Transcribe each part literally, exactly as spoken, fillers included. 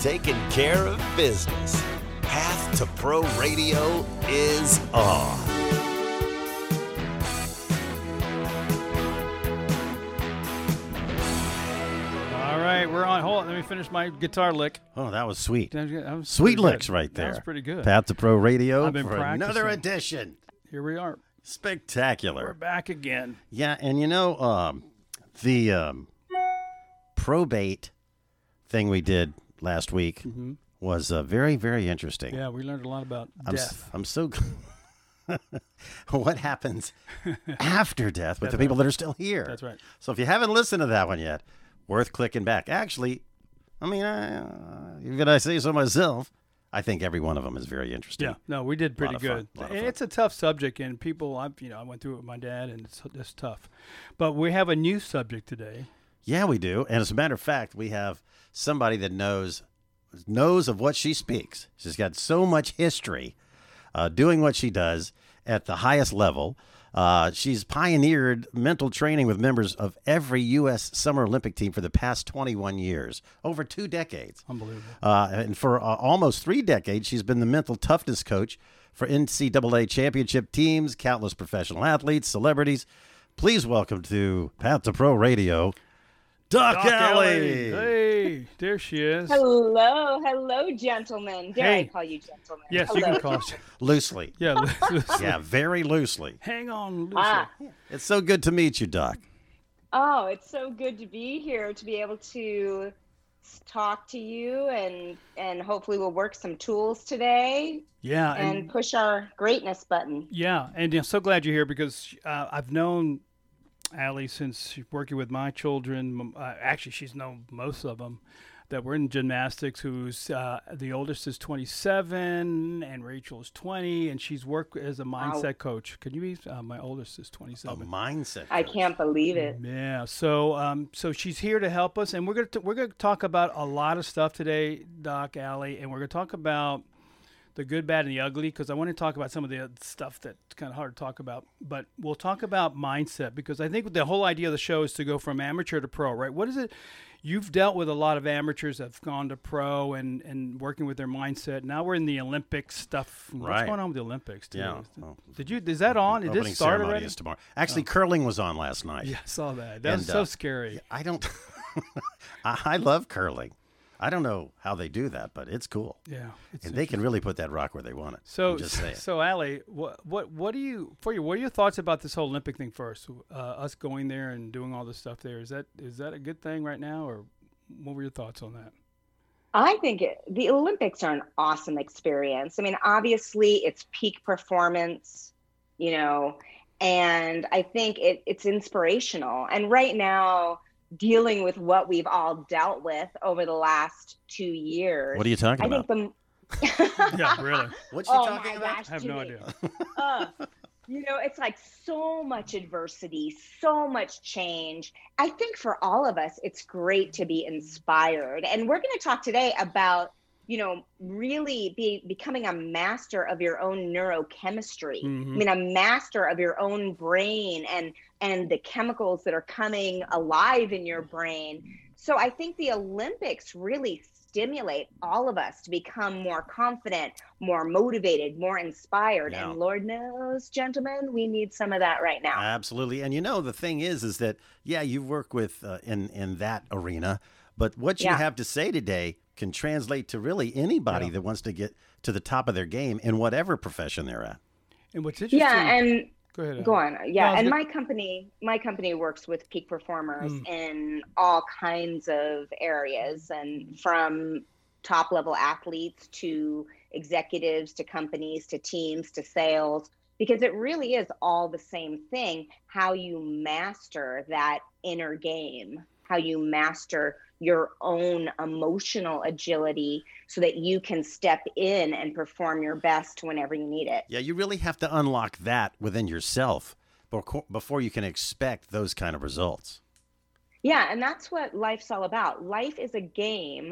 taking care of business. Path to Pro Radio is on. All right, we're on. Hold on, let me finish my guitar lick. Oh, that was sweet. That was, that was Sweet licks good. right there. That was pretty good. Path to Pro Radio I've been for another practicing. edition. Here we are. Spectacular. We're back again. Yeah, and you know, um, the um, probate thing we did last week Mm-hmm. was uh, very, very interesting. Yeah, we learned a lot about I'm, death. s- I'm so. What happens after death with the people that are still here? That's right. So if you haven't listened to that one yet, worth clicking back. Actually, I mean, uh, even I say so myself, I think every one of them is very interesting. Yeah, no, we did pretty of fun, good. lot of And fun. it's a tough subject, and people, I, you know, I went through it with my dad, and it's, it's tough. But we have a new subject today. Yeah, we do. And as a matter of fact, we have somebody that knows knows of what she speaks. She's got so much history uh, doing what she does at the highest level. Uh, she's pioneered mental training with members of every U S Summer Olympic team for the past twenty-one years, over two decades. Unbelievable. Uh, and for uh, almost three decades, she's been the mental toughness coach for N C double A championship teams, countless professional athletes, celebrities. Please welcome to Path to Pro Radio, Doc, Doc Alley. Alley. Hey, there she is. Hello, hello, gentlemen. Dare Hey. I call you gentlemen? Yes, hello. you can call us. Loosely. Yeah, loosely. Yeah, very loosely. Hang on, loosely. Ah. It's so good to meet you, Doc. Oh, it's so good to be here, to be able to s- talk to you, and and hopefully we'll work some tools today Yeah, and, and push our greatness button. yeah, and I'm so glad you're here because uh, I've known Allie since she's working with my children. M- Uh, actually, she's known most of them that were in gymnastics. Who's uh, the oldest is twenty-seven, and Rachel is twenty, and she's worked as a mindset coach. Can you be? Uh, my oldest is A twenty-seven. mindset. I coach. can't believe it. Yeah, so um, so she's here to help us, and we're gonna t- we're gonna talk about a lot of stuff today, Doc Alley, and we're gonna talk about the good, bad, and the ugly, because I want to talk about some of the other stuff that's kind of hard to talk about. But we'll talk about mindset, because I think the whole idea of the show is to go from amateur to pro, right? What is it? You've dealt with a lot of amateurs that have gone to pro and, and working with their mindset. Now we're in the Olympics stuff. What's Right. going on with the Olympics, too? Yeah. Well, Did you? Is that on? Did Opening this start ceremony already? is tomorrow. Actually, curling was on last night. Yeah, I saw that. That was And, so uh, scary. I don't. I I love curling. I don't know how they do that, but it's cool. Yeah, it's And they can really put that rock where they want it. So, I'm just saying. so Allie, what, what, what do you for you? What are your thoughts about this whole Olympic thing first? Uh, us going there and doing all this stuff there is that is that a good thing right now, or what were your thoughts on that? I think it, the Olympics are an awesome experience. I mean, obviously, it's peak performance, you know, and I think it, it's inspirational. And right now, dealing with what we've all dealt with over the last two years. What are you talking I about? think the Yeah, really. What's she oh talking my about? gosh, I have no Jimmy. idea. Uh, you know, it's like so much adversity, so much change. I think for all of us, it's great to be inspired. And we're going to talk today about, you know, really be becoming a master of your own neurochemistry. Mhm. I mean, a master of your own brain and and the chemicals that are coming alive in your brain. So I think the Olympics really stimulate all of us to become more confident, more motivated, more inspired. Yeah. And Lord knows, gentlemen, we need some of that right now. Absolutely. And you know, the thing is, is that, yeah, you work with uh, in, in that arena, but what you Yeah. have to say today can translate to really anybody Yeah. that wants to get to the top of their game in whatever profession they're at. And what's interesting? Yeah, and go ahead. go Allie. on. Yeah, No, I was and gonna- my company, my company works with peak performers Mm. in all kinds of areas, and from top level athletes to executives to companies to teams to sales, because it really is all the same thing. How you master that inner game, how you master your own emotional agility so that you can step in and perform your best whenever you need it. Yeah, you really have to unlock that within yourself beco- before you can expect those kind of results. Yeah, and that's what life's all about. Life is a game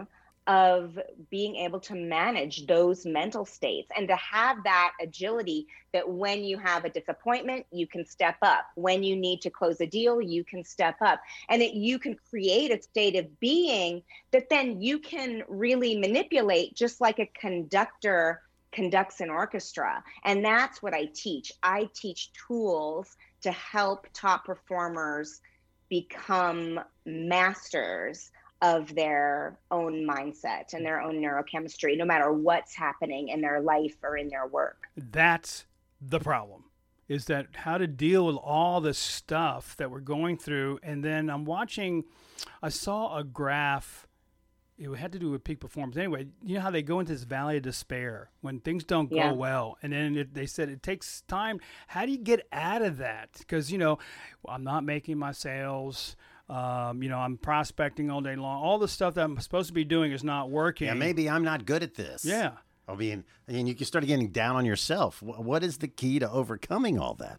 of being able to manage those mental states and to have that agility that when you have a disappointment, you can step up. When you need to close a deal, you can step up. And that you can create a state of being that then you can really manipulate, just like a conductor conducts an orchestra. And that's what I teach. I teach tools to help top performers become masters of their own mindset and their own neurochemistry, no matter what's happening in their life or in their work. That's the problem, is that how to deal with all the stuff that we're going through. And then I'm watching, I saw a graph, it had to do with peak performance. Anyway, you know how they go into this valley of despair when things don't go Yeah. well. And then it, they said it takes time. How do you get out of that? Because, you know, I'm not making my sales. Um, you know, I'm prospecting all day long. All the stuff that I'm supposed to be doing is not working. Yeah, maybe I'm not good at this. Yeah. I mean, and you can start getting down on yourself. Wh- What is the key to overcoming all that?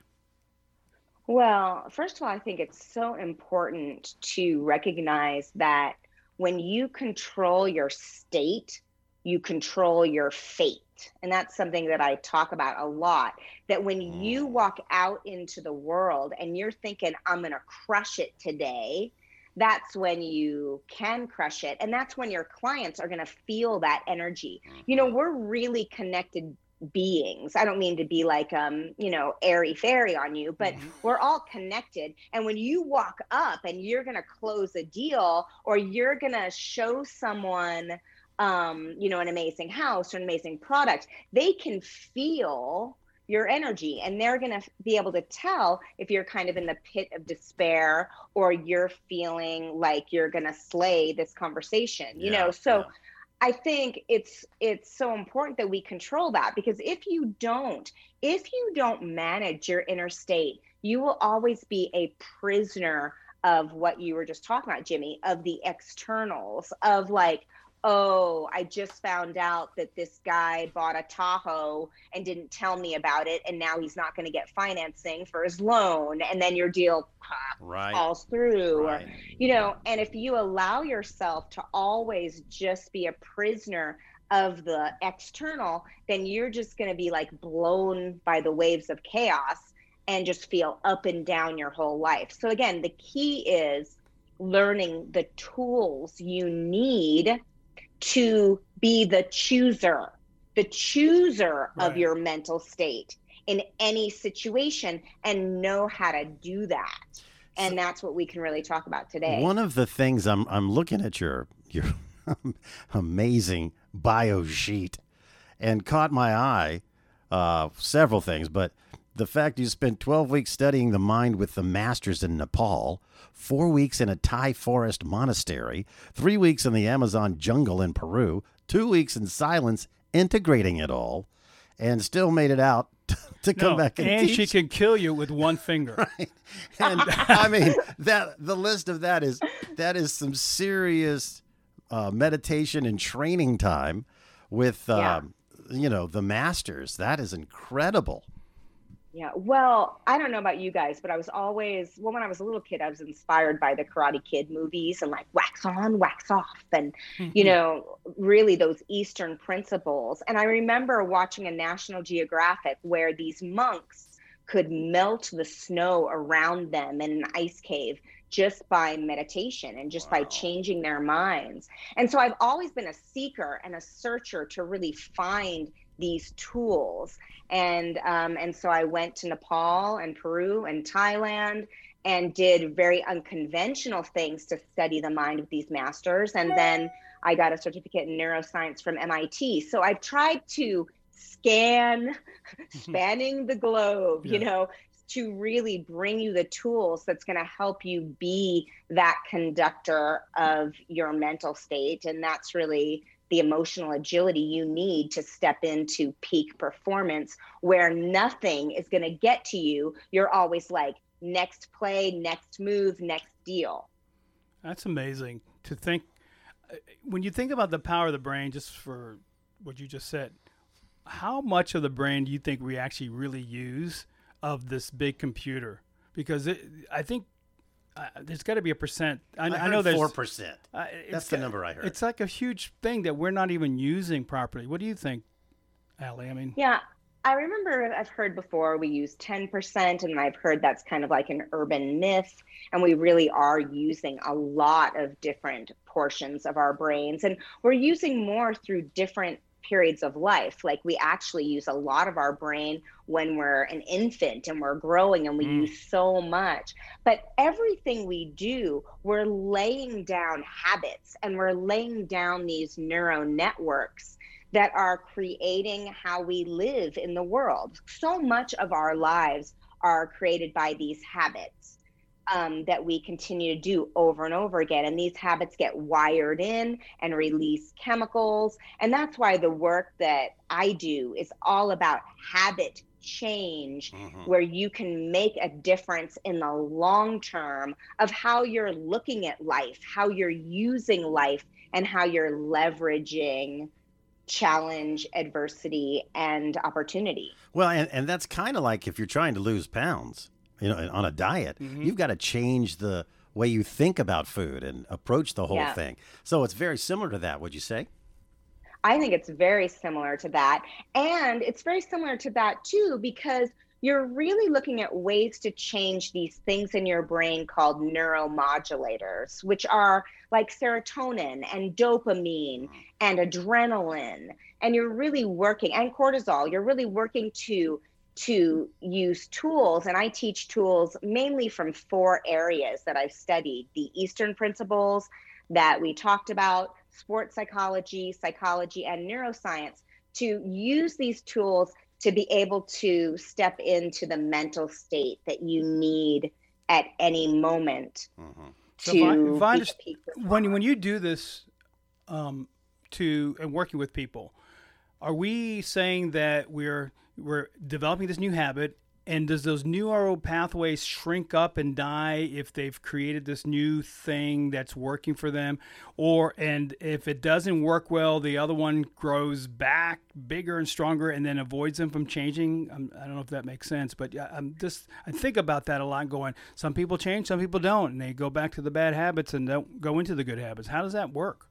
Well, first of all, I think it's so important to recognize that when you control your state, you control your fate. And that's something that I talk about a lot, that when you walk out into the world and you're thinking, I'm going to crush it today, that's when you can crush it. And that's when your clients are going to feel that energy. You know, we're really connected beings. I don't mean to be like, um, you know, airy fairy on you, but mm-hmm. we're all connected. And when you walk up and you're going to close a deal, or you're going to show someone, um, you know, an amazing house or an amazing product, they can feel your energy, and they're going to be able to tell if you're kind of in the pit of despair or you're feeling like you're going to slay this conversation, you yeah, know? So yeah. I think it's, it's so important that we control that, because if you don't, if you don't manage your inner state, you will always be a prisoner of what you were just talking about, Jimmy, of the externals, of like, oh, I just found out that this guy bought a Tahoe and didn't tell me about it, and now he's not going to get financing for his loan, and then your deal right. falls through. Right. Or, you know, and if you allow yourself to always just be a prisoner of the external, then you're just going to be like blown by the waves of chaos and just feel up and down your whole life. So again, the key is learning the tools you need to be the chooser, the chooser right. of your mental state in any situation, and know how to do that. And so, that's what we can really talk about today. One of the things I'm I'm looking at your your amazing bio sheet, and caught my eye, uh, several things, but the fact you spent twelve weeks studying the mind with the masters in Nepal, four weeks in a Thai forest monastery, three weeks in the Amazon jungle in Peru, two weeks in silence, integrating it all, and still made it out to come no, back and, and teach. she can kill you with one finger. Right. And I mean, that the list of that is that is some serious uh, meditation and training time with, yeah. um, you know, the masters. That is incredible. Yeah, well, I don't know about you guys, but I was always, well, when I was a little kid, I was inspired by the Karate Kid movies and like wax on, wax off, and, mm-hmm. you know, really those Eastern principles. And I remember watching a National Geographic where these monks could melt the snow around them in an ice cave just by meditation and just wow. by changing their minds. And so I've always been a seeker and a searcher to really find these tools. And um, and so I went to Nepal and Peru and Thailand and did very unconventional things to study the mind of these masters. And then I got a certificate in neuroscience from M I T. So I've tried to scan, spanning the globe, yeah. you know, to really bring you the tools that's going to help you be that conductor of your mental state. And that's really the emotional agility you need to step into peak performance, where nothing is going to get to you. You're always like, next play, next move, next deal. That's amazing to think. When you think about the power of the brain, just for what you just said, how much of the brain do you think we actually really use of this big computer? Because it, I think uh, there's got to be a percent. I, I, I know there's four percent. Uh, That's the number I heard. It's like a huge thing that we're not even using properly. What do you think, Allie? I mean, Yeah, I remember I've heard before we use ten percent, and I've heard that's kind of like an urban myth. And we really are using a lot of different portions of our brains. And we're using more through different periods of life. Like we actually use a lot of our brain when we're an infant and we're growing, and we mm. use so much. But everything we do, we're laying down habits, and we're laying down these neural networks that are creating how we live in the world. So much of our lives are created by these habits um, that we continue to do over and over again. And these habits get wired in and release chemicals. And that's why the work that I do is all about habit change, mm-hmm. where you can make a difference in the long term of how you're looking at life, how you're using life, and how you're leveraging challenge, adversity, and opportunity. Well, and, and that's kind of like if you're trying to lose pounds, you know, on a diet, mm-hmm. you've got to change the way you think about food and approach the whole yeah. thing. So it's very similar to that, would you say? I think it's very similar to that. And it's very similar to that too, because you're really looking at ways to change these things in your brain called neuromodulators, which are like serotonin and dopamine and adrenaline. And you're really working, and cortisol, you're really working to, to use tools. And I teach tools mainly from four areas that I've studied: the Eastern principles that we talked about, sports psychology, psychology, and neuroscience, to use these tools to be able to step into the mental state that you need at any moment. Mm-hmm. So to if I, if I just, when when you do this um, to and working with people, are we saying that we're we're developing this new habit, and does those neural pathways shrink up and die if they've created this new thing that's working for them? Or, and if it doesn't work well, the other one grows back bigger and stronger and then avoids them from changing? I'm, I don't know if that makes sense, but I'm just, I think about that a lot going, some people change, some people don't, and they go back to the bad habits and don't go into the good habits. How does that work?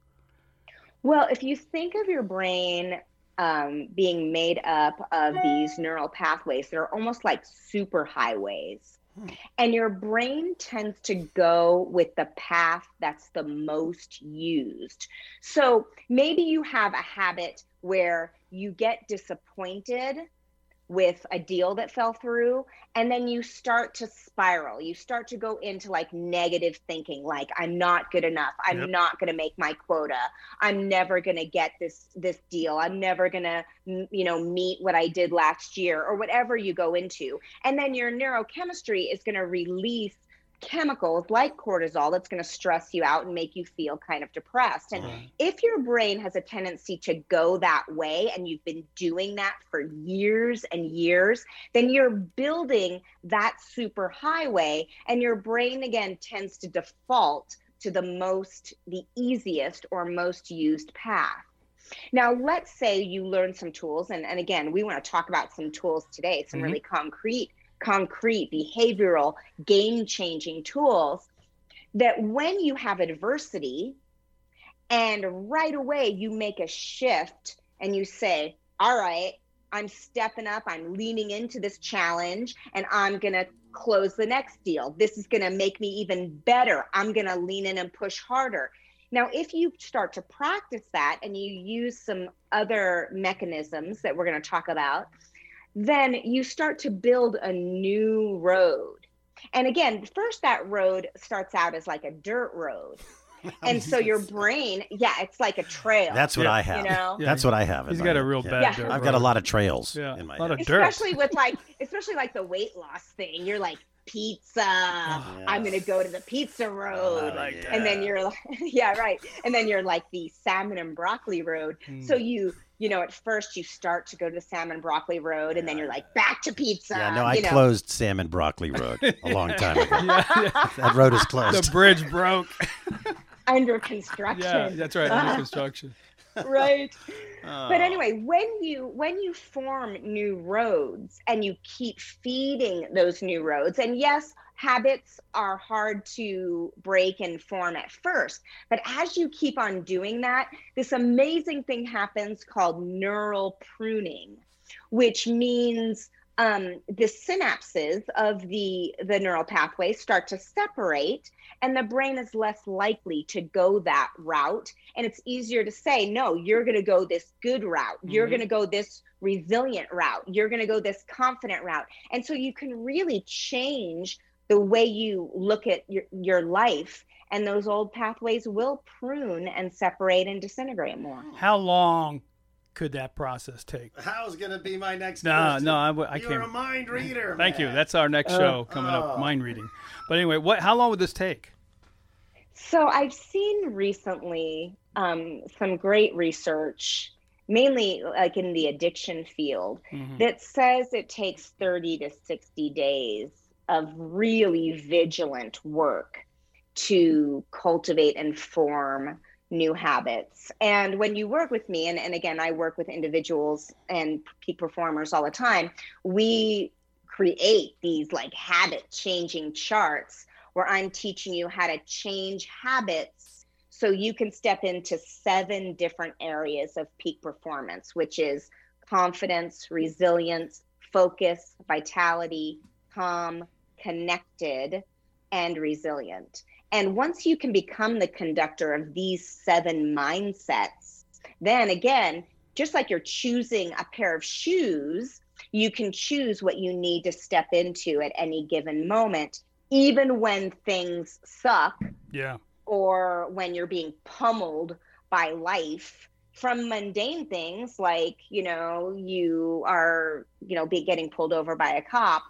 Well, if you think of your brain Um, being made up of these neural pathways that are almost like super highways. Hmm. And your brain tends to go with the path that's the most used. So maybe you have a habit where you get disappointed with a deal that fell through, and then you start to spiral. You start to go into like negative thinking, like I'm not good enough. I'm yep. not going to make my quota. I'm never going to get this this deal. I'm never going to, you know, meet what I did last year, or whatever you go into. And then your neurochemistry is going to release chemicals like cortisol that's going to stress you out and make you feel kind of depressed. And mm. if your brain has a tendency to go that way, and you've been doing that for years and years, then you're building that super highway, and your brain again tends to default to the most, the easiest or most used path. Now, let's say you learn some tools, and, and again, we want to talk about some tools today, some mm-hmm. really concrete concrete, behavioral, game-changing tools that when you have adversity and right away you make a shift and you say, all right, I'm stepping up, I'm leaning into this challenge, and I'm going to close the next deal. This is going to make me even better. I'm going to lean in and push harder. Now, if you start to practice that and you use some other mechanisms that we're going to talk about, then you start to build a new road. And again, first that road starts out as like a dirt road. And so your brain, yeah, it's like a trail. That's what yeah. I have. You know? yeah. That's what I have. He's got a real yeah. bad yeah. dirt I've road. got a lot of trails yeah. in my a lot head. of dirt. Especially with like, especially like the weight loss thing. You're like, pizza, yes. I'm going to go to the pizza road. Oh, like and then you're like, yeah, right. And then you're like the salmon and broccoli road. Mm. So you, you know, at first you start to go to the salmon broccoli road, and then you're like back to pizza. Yeah, no, I you know? closed salmon broccoli road a long time ago. yeah, yeah. That road is closed. The bridge broke. Under construction. Yeah, that's right. Under construction. Right. But anyway, when you when you form new roads and you keep feeding those new roads, and yes, habits are hard to break and form at first, but as you keep on doing that, this amazing thing happens called neural pruning, which means um, the synapses of the, the neural pathways start to separate, and the brain is less likely to go that route. And it's easier to say, no, you're going to go this good route. You're mm-hmm. going to go this resilient route. You're going to go this confident route. And so you can really change the way you look at your, your life, and those old pathways will prune and separate and disintegrate more. How long could that process take? How's going to be my next no, question? No, no, I, I You're can't. a mind reader, Thank man. you. That's our next show uh, coming oh. up, mind reading. But anyway, what? How long would this take? So I've seen recently um, some great research, mainly like in the addiction field, mm-hmm. that says it takes thirty to sixty days of really vigilant work to cultivate and form new habits. And when you work with me, and, and again, I work with individuals and peak performers all the time, we create these like habit changing charts where I'm teaching you how to change habits so you can step into seven different areas of peak performance, which is confidence, resilience, focus, vitality, calm, connected, and resilient. And once you can become the conductor of these seven mindsets, then again, just like you're choosing a pair of shoes, you can choose what you need to step into at any given moment, even when things suck. Yeah. Or when you're being pummeled by life, from mundane things like, you know, you are, you know, be getting pulled over by a cop,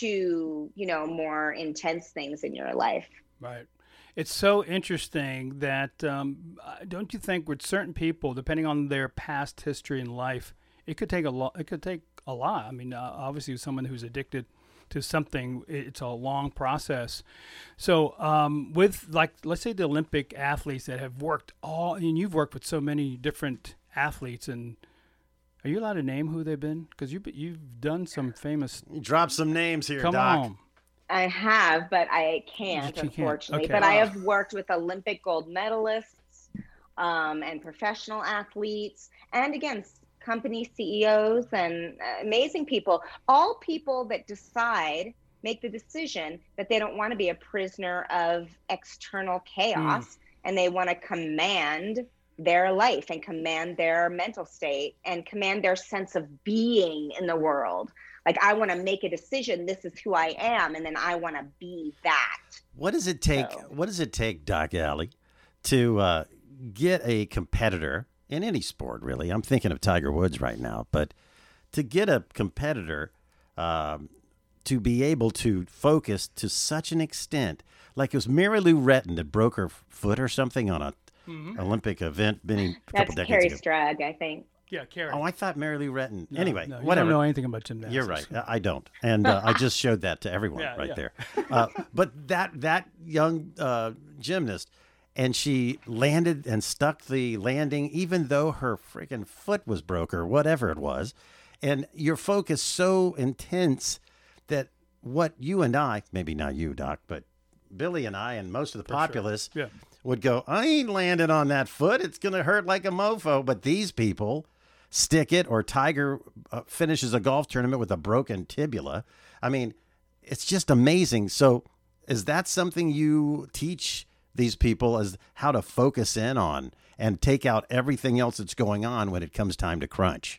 to, you know, more intense things in your life. Right. It's so interesting that, um, don't you think with certain people, depending on their past history in life, it could take a lot, it could take a lot. I mean, uh, obviously someone who's addicted to something, it's a long process. So um, with like, let's say the Olympic athletes that have worked all, and you've worked with so many different athletes, and are you allowed to name who they've been? Because you've, you've done some famous... You drop some names here, Come Doc. on. I have, but I can't, But you unfortunately. can't. Okay. But I have worked with Olympic gold medalists um, and professional athletes, and again, company C E Os and amazing people, all people that decide, make the decision that they don't want to be a prisoner of external chaos, mm. and they want to command their life and command their mental state and command their sense of being in the world. Like, I want to make a decision. This is who I am. And then I want to be that. What does it take? So. What does it take, Doc Alley, to uh, get a competitor in any sport, really? I'm thinking of Tiger Woods right now, but to get a competitor um, to be able to focus to such an extent, like it was Mary Lou Retton that broke her foot or something on a Mm-hmm. Olympic event many a couple That's decades Carrie ago. Strug, I think. Yeah, Carrie. Oh, I thought Mary Lou Retton. No, anyway, no, you whatever. don't know anything about gymnastics. You're right. I don't, and uh, I just showed that to everyone yeah, right yeah. there. Uh, but that that young uh, gymnast, and she landed and stuck the landing, even though her freaking foot was broke or whatever it was, and your focus so intense that what you and I, maybe not you, Doc, but Billy and I and most of the For populace. Sure. Yeah. would go, I ain't landing on that foot. It's going to hurt like a mofo. But these people stick it, or Tiger uh, finishes a golf tournament with a broken tibula. I mean, it's just amazing. So is that something you teach these people, as how to focus in on and take out everything else that's going on when it comes time to crunch?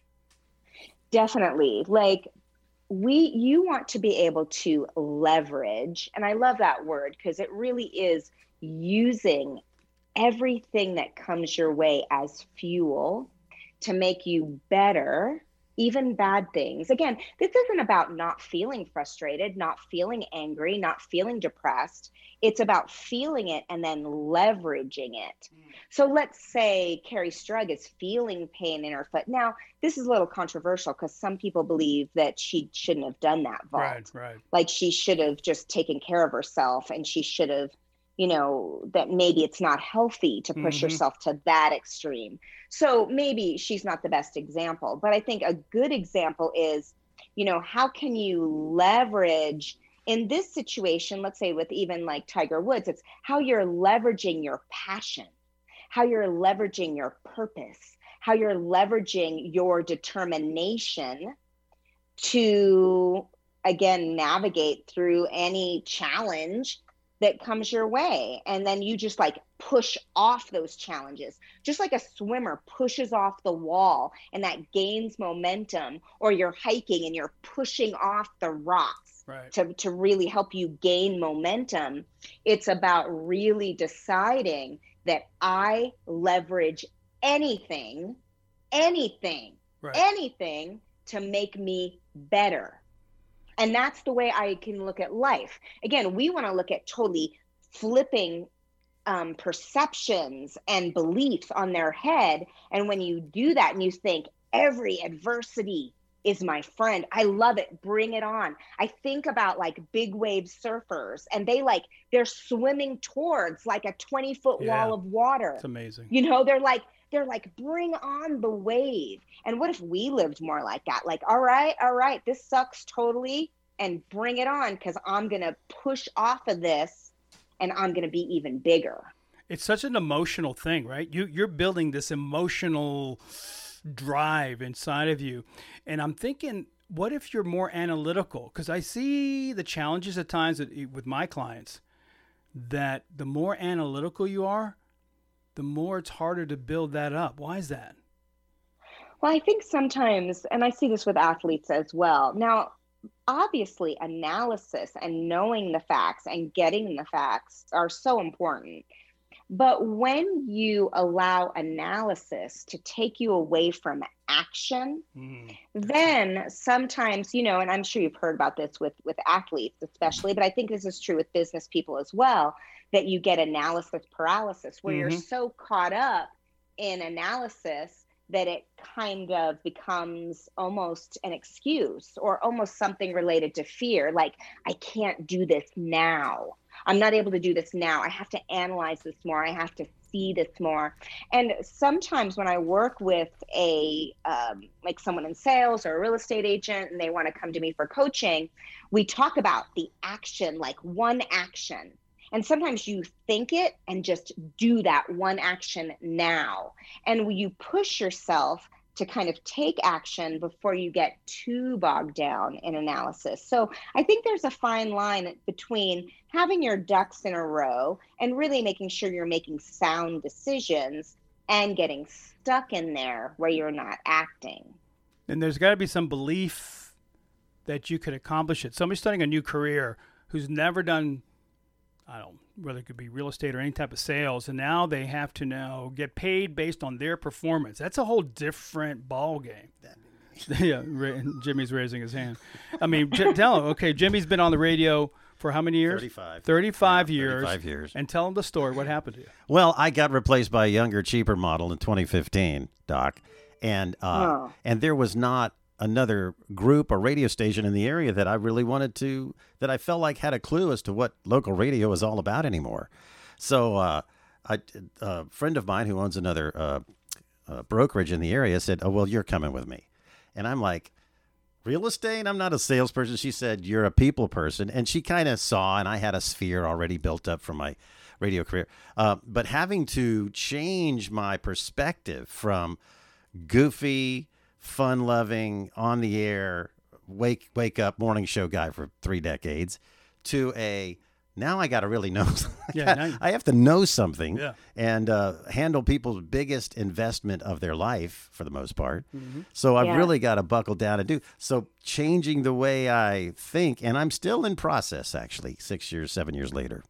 Definitely. Like, we, you want to be able to leverage, and I love that word because it really is using everything that comes your way as fuel to make you better, even bad things. Again, this isn't about not feeling frustrated, not feeling angry, not feeling depressed. It's about feeling it and then leveraging it. Mm. So let's say Carrie Strug is feeling pain in her foot. Now, this is a little controversial because some people believe that she shouldn't have done that vault. Right, right. Like, she should have just taken care of herself, and she should have, you know, that maybe it's not healthy to push Mm-hmm. yourself to that extreme. So maybe she's not the best example, but I think a good example is, you know, how can you leverage in this situation, let's say with even like Tiger Woods, it's how you're leveraging your passion, how you're leveraging your purpose, how you're leveraging your determination to, again, navigate through any challenge that comes your way. And then you just like push off those challenges, just like a swimmer pushes off the wall and that gains momentum, or you're hiking and you're pushing off the rocks Right. to, to really help you gain momentum. It's about really deciding that I leverage anything, anything, Right. anything to make me better. And that's the way I can look at life. Again, we want to look at totally flipping um, perceptions and beliefs on their head. And when you do that and you think every adversity is my friend, I love it. Bring it on. I think about like big wave surfers, and they like, they're swimming towards like a twenty foot Yeah. wall of water. It's amazing. You know, they're like, they're like, bring on the wave. And what if we lived more like that? Like, all right, all right, this sucks totally, and bring it on, because I'm going to push off of this and I'm going to be even bigger. It's such an emotional thing, right? You, you're building this emotional drive inside of you. And I'm thinking, what if you're more analytical? Because I see the challenges at times that, with my clients, that the more analytical you are, the more it's harder to build that up. Why is that? Well, I think sometimes, and I see this with athletes as well. Now, obviously, analysis and knowing the facts and getting the facts are so important. But when you allow analysis to take you away from action, Mm. then sometimes, you know, and I'm sure you've heard about this with, with athletes especially, but I think this is true with business people as well, that you get analysis paralysis, where you're Mhm. so caught up in analysis that it kind of becomes almost an excuse, or almost something related to fear. Like, I can't do this now. I'm not able to do this now. I have to analyze this more. I have to see this more. And sometimes when I work with a, um, like someone in sales or a real estate agent, and they want to come to me for coaching, we talk about the action, like one action. And sometimes you think it and just do that one action now. And you push yourself to kind of take action before you get too bogged down in analysis. So I think there's a fine line between having your ducks in a row and really making sure you're making sound decisions, and getting stuck in there where you're not acting. And there's got to be some belief that you could accomplish it. Somebody starting a new career who's never done, I don't know, whether it could be real estate or any type of sales, and now they have to now get paid based on their performance. That's a whole different ball game. Yeah, Ra- Jimmy's raising his hand. I mean, j- tell him, okay, Jimmy's been on the radio for how many years? thirty-five. thirty-five Yeah, years. thirty-five years. And tell him the story. What happened to you? Well, I got replaced by a younger, cheaper model in twenty fifteen, Doc, and uh, Oh. and there was not another group or radio station in the area that I really wanted to, that I felt like had a clue as to what local radio is all about anymore. So uh, I, a friend of mine who owns another uh, uh, brokerage in the area said, "Oh, well, you're coming with me," and I'm like, real estate? I'm not a salesperson. She said, "You're a people person." And she kind of saw, and I had a sphere already built up from my radio career. Uh, but having to change my perspective from goofy, fun-loving, on the air, wake wake up morning show guy for three decades to a, now I got to really know. Yeah, now you- I have to know something Yeah. and uh, handle people's biggest investment of their life for the most part. Mm-hmm. So I've Yeah. really got to buckle down and do. So changing the way I think, and I'm still in process, actually, six years, seven years later.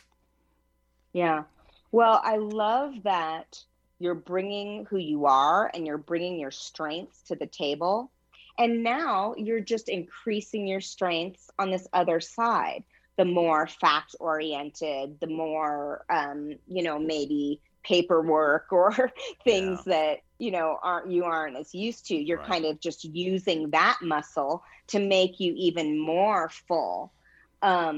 Yeah. Well, I love that you're bringing who you are and you're bringing your strengths to the table. And now you're just increasing your strengths on this other side. The more fact oriented, the more, um, you know, maybe paperwork or things Yeah. that, you know, aren't, you aren't as used to. You're Right. kind of just using that muscle to make you even more full. Um,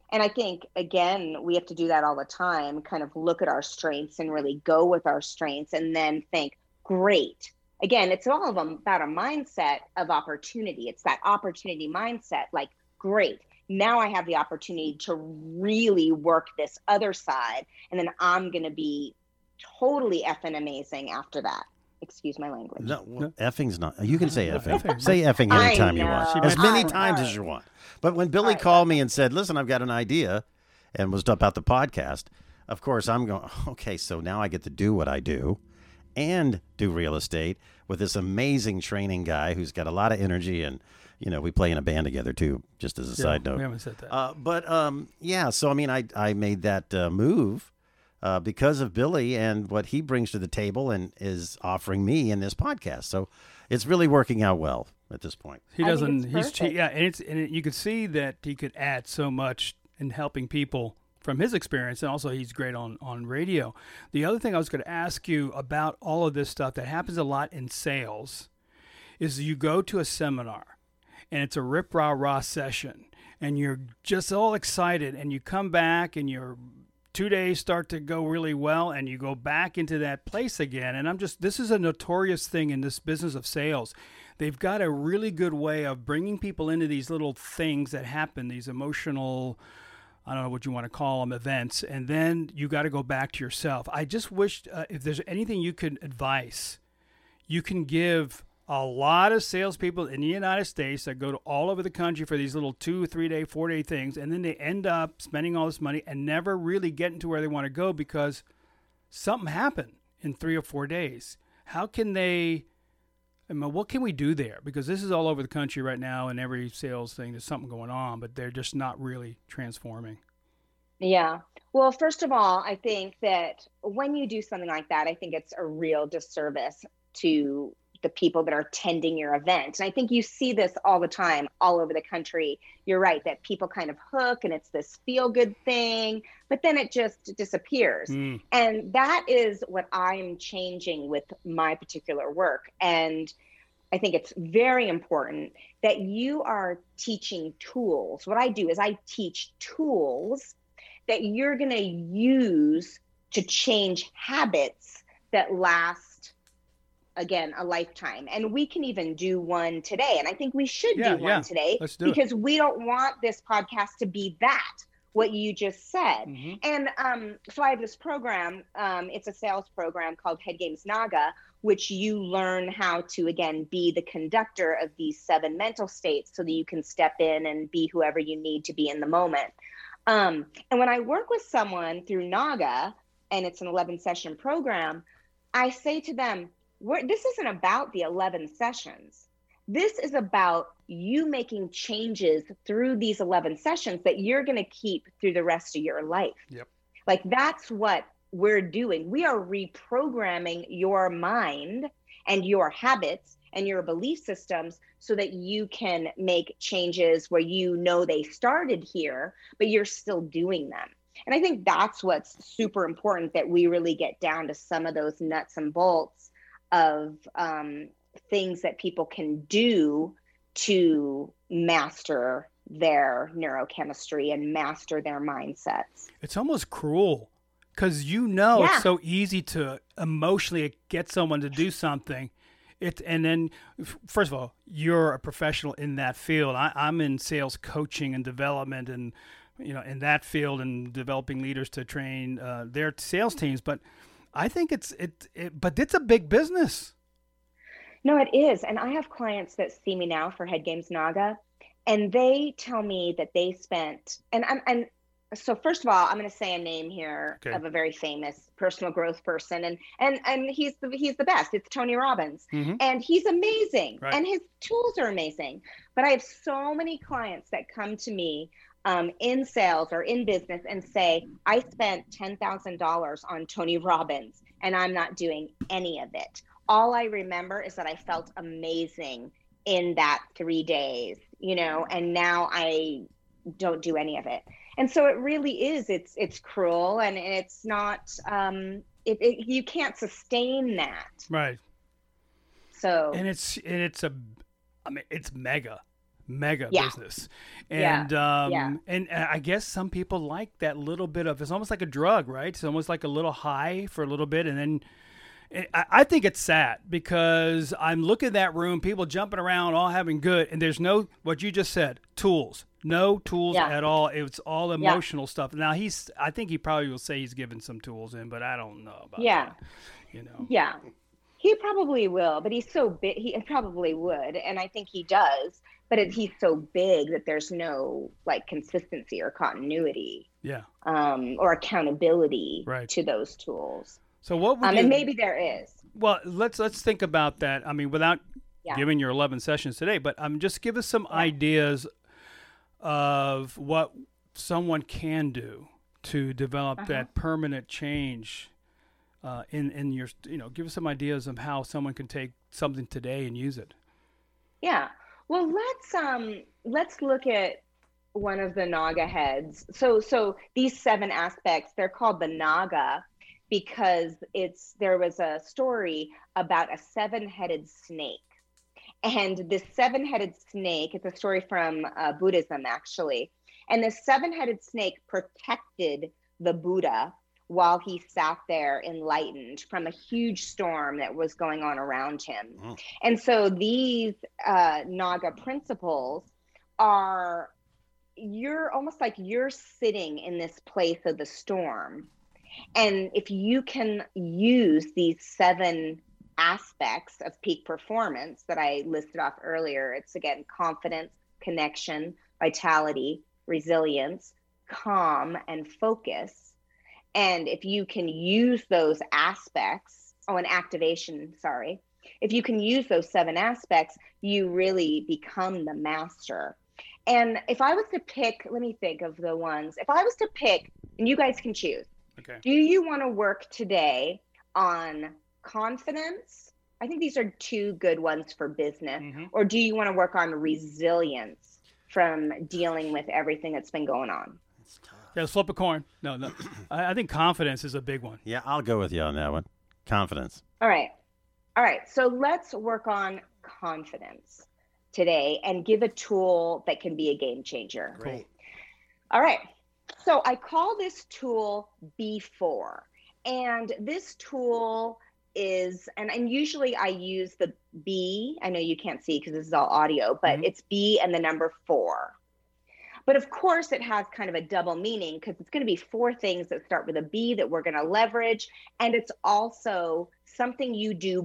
And I think, again, we have to do that all the time, kind of look at our strengths and really go with our strengths and then think, great. Again, it's all of them about a mindset of opportunity. It's that opportunity mindset, like, great. Now I have the opportunity to really work this other side. And then I'm going to be totally effing amazing after that. Excuse my language. No, well, effing's not. You can say effing. Effing. Say effing I anytime you know. want, as many I times know. as you want. But when Billy Right. called me and said, "Listen, I've got an idea," and was about the podcast, of course I'm going, okay, so now I get to do what I do, and do real estate with this amazing training guy who's got a lot of energy, and you know we play in a band together too. Just as a Yeah, side note, we haven't said that. uh, but um, yeah. So I mean, I I made that uh, move. Uh, because of Billy and what he brings to the table and is offering me in this podcast. So it's really working out well at this point. He I think doesn't. it's He's che- perfect. yeah, and it's and it, you could see that he could add so much in helping people from his experience, and also he's great on on radio. The other thing I was going to ask you about all of this stuff that happens a lot in sales is you go to a seminar and it's a rip rah rah session, and you're just all excited, and you come back and you're two days start to go really well and you go back into that place again. And I'm just, this is a notorious thing in this business of sales. They've got a really good way of bringing people into these little things that happen, these emotional, I don't know what you want to call them, events. And then you got to go back to yourself. I just wish uh, if there's anything you could advise, you can give a lot of salespeople in the United States that go to all over the country for these little two, three day, four day things, and then they end up spending all this money and never really getting to where they want to go because something happened in three or four days. How can they? I mean, what can we do there? Because this is all over the country right now, and every sales thing there's something going on, but they're just not really transforming. Yeah. Well, first of all, I think that when you do something like that, I think it's a real disservice to the people that are attending your event. And I think you see this all the time, all over the country. You're right, that people kind of hook and it's this feel good thing, but then it just disappears. Mm. And that is what I'm changing with my particular work. And I think it's very important that you are teaching tools. What I do is I teach tools that you're going to use to change habits that last, again, a lifetime. And we can even do one today. And I think we should Yeah, do one yeah. today Let's do it. because we don't want this podcast to be that, what you just said. Mm-hmm. And um, so I have this program. Um, it's a sales program called Head Games Naga, which you learn how to, again, be the conductor of these seven mental states so that you can step in and be whoever you need to be in the moment. Um, and when I work with someone through Naga, and it's an eleven session program, I say to them, We're, this isn't about the eleven sessions. This is about you making changes through these eleven sessions that you're going to keep through the rest of your life. Yep. Like that's what we're doing. We are reprogramming your mind and your habits and your belief systems so that you can make changes where you know they started here, but you're still doing them. And I think that's what's super important, that we really get down to some of those nuts and bolts of um, things that people can do to master their neurochemistry and master their mindsets. It's almost cruel because you know Yeah. it's so easy to emotionally get someone to do something. It and then, f- first of all, you're a professional in that field. I, I'm in sales coaching and development, and you know, in that field, and developing leaders to train uh, their sales teams. But I think it's it, it. But it's a big business. No, it is. And I have clients that see me now for Head Games Naga, and they tell me that they spent, and I'm, and so first of all, I'm going to say a name here Okay. of a very famous personal growth person, and and and he's the he's the best. It's Tony Robbins, Mhm. and he's amazing, Right. and his tools are amazing. But I have so many clients that come to me um, in sales or in business and say, I spent ten thousand dollars on Tony Robbins, and I'm not doing any of it. All I remember is that I felt amazing in that three days, you know, and now I don't do any of it. And so it really is, it's, it's cruel, and it's not, um, it, it, you can't sustain that. Right. So And it's and it's a, I mean, it's mega. mega Yeah. business. Yeah. And um Yeah. and uh, I guess some people like that little bit of, it's almost like a drug, right? It's almost like a little high for a little bit, and then I, I think it's sad because I'm looking at that room, people jumping around, all having good, and there's no, what you just said, tools. No tools Yeah. at all. It's all Yeah. emotional stuff. Now he's, I think he probably will say he's given some tools in, but I don't know about Yeah. that. You know. Yeah. He probably will, but he's so big. He probably would. And I think he does, but it, he's so big that there's no like consistency or continuity Yeah. um, or accountability Right. to those tools. So what would Um, you, and maybe there is. well, let's let's think about that. I mean, without Yeah. giving your eleven sessions today, but um, just give us some ideas of what someone can do to develop Uh-huh. that permanent change uh, in in your, you know, give us some ideas of how someone can take something today and use it. Yeah. Well, let's um let's look at one of the Naga heads. So so these seven aspects, they're called the Naga because it's there was a story about a seven-headed snake. And this seven-headed snake, it's a story from uh, Buddhism actually. And this seven-headed snake protected the Buddha while he sat there enlightened from a huge storm that was going on around him. Mm. And so these uh, Naga principles are, you're almost like you're sitting in this place of the storm. And if you can use these seven aspects of peak performance that I listed off earlier, it's again, confidence, connection, vitality, resilience, calm, and focus. And if you can use those aspects, oh, and activation, sorry. If you can use those seven aspects, you really become the master. And if I was to pick, let me think of the ones. If I was to pick, and you guys can choose, Okay. do you want to work today on confidence? I think these are two good ones for business. Mhm. Or do you want to work on resilience from dealing with everything that's been going on? Yeah, let's flip a coin. No, no. I, I think confidence is a big one. Yeah, I'll go with you on that one. Confidence. All right. All right. So let's work on confidence today and give a tool that can be a game changer. Great. All right. So I call this tool B four. And this tool is, and, and usually I use the B. I know you can't see because this is all audio, but Mhm. it's B and the number four. But of course, it has kind of a double meaning because it's going to be four things that start with a B that we're going to leverage. And it's also something you do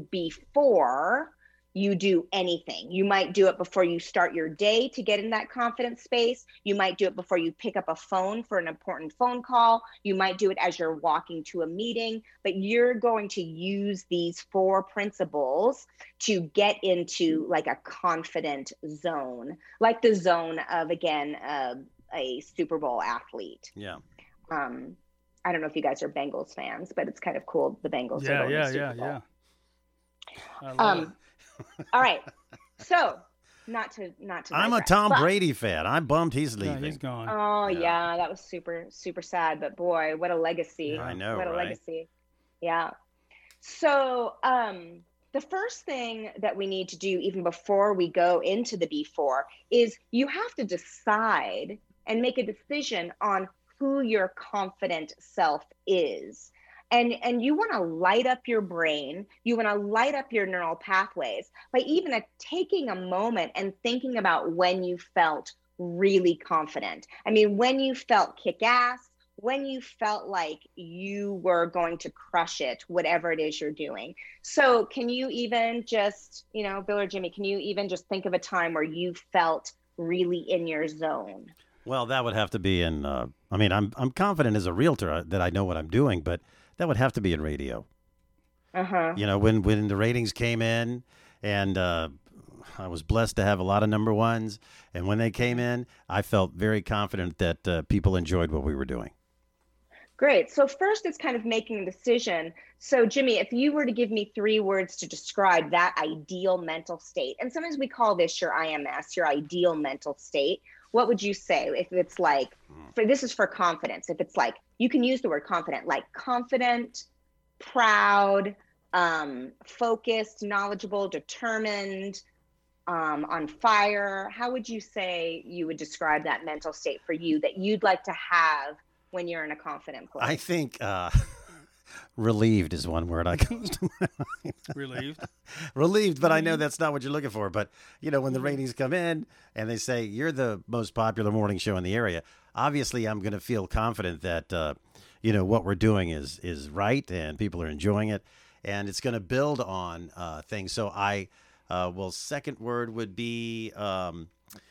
before you do anything. You might do it before you start your day to get in that confidence space. You might do it before you pick up a phone for an important phone call. You might do it as you're walking to a meeting, but you're going to use these four principles to get into like a confident zone, like the zone of, again, uh, a Super Bowl athlete. Yeah. Um, I don't know if you guys are Bengals fans, but it's kind of cool. The Bengals are Yeah, going to yeah, Super yeah, Bowl. yeah. I love Um, it. all right. So not to, not to, I'm a digress, Tom but- Brady fan. I'm bummed he's Yeah, leaving. he's gone. Oh Yeah. yeah. That was super, super sad, but boy, what a legacy. I know, What a right? legacy. Yeah. So, um, the first thing that we need to do even before we go into the B four is you have to decide and make a decision on who your confident self is. And, and you want to light up your brain. You want to light up your neural pathways by even a, taking a moment and thinking about when you felt really confident. I mean, when you felt kick-ass, when you felt like you were going to crush it, whatever it is you're doing. So can you even just, you know, Bill or Jimmy, can you even just think of a time where you felt really in your zone? Well, that would have to be in. Uh, I mean, I'm I'm confident as a realtor uh, that I know what I'm doing, but that would have to be in radio. Uh-huh. You know, when when the ratings came in, and uh, I was blessed to have a lot of number ones, and when they came in, I felt very confident that uh, people enjoyed what we were doing. Great. So first it's kind of making a decision. So Jimmy, if you were to give me three words to describe that ideal mental state, and sometimes we call this your I M S, your ideal mental state, what would you say? If it's like, for this is for confidence. If it's like, you can use the word confident, like confident, proud, um, focused, knowledgeable, determined, um, on fire? How would you say you would describe that mental state for you that you'd like to have when you're in a confident place? I think uh, relieved is one word I comes to my mind. Relieved. Relieved, but I know that's not what you're looking for. But, you know, when the ratings come in and they say you're the most popular morning show in the area, obviously I'm going to feel confident that, uh, you know, what we're doing is is right and people are enjoying it. And it's going to build on uh, things. So I... Uh, well, second word would be um,